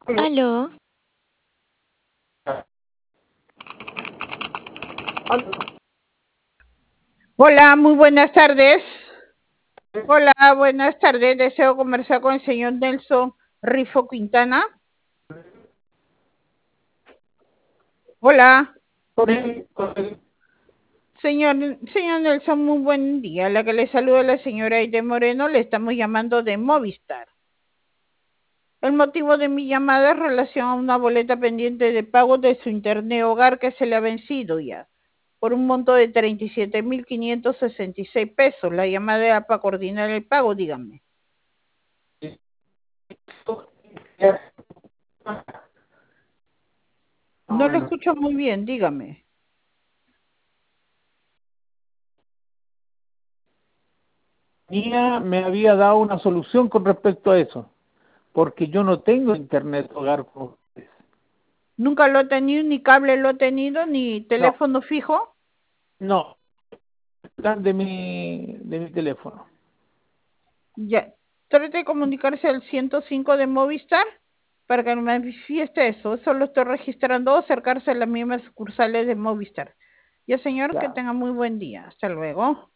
Aló, Hola, muy buenas tardes. Hola, buenas tardes. Deseo conversar con el señor Nelson Rifo Quintana. Hola, señor Nelson, muy buen día. La que le saluda la señora Aide Moreno, le estamos llamando de Movistar. El motivo de mi llamada es relación a una boleta pendiente de pago de su internet hogar que se le ha vencido ya, por un monto de 37.566 pesos. La llamada era para coordinar el pago, dígame. No lo escucho muy bien, dígame. Mía me había dado una solución con respecto a eso, porque yo no tengo internet hogar con ustedes. Nunca lo he tenido, ni cable lo he tenido, ni No, teléfono fijo. no, plan de mi teléfono. Ya. Trate de comunicarse al 105 de Movistar para que me manifieste eso. Eso lo estoy registrando o acercarse a las mismas sucursales de Movistar. Ya, señor, que Ya. tenga muy buen día. Hasta luego.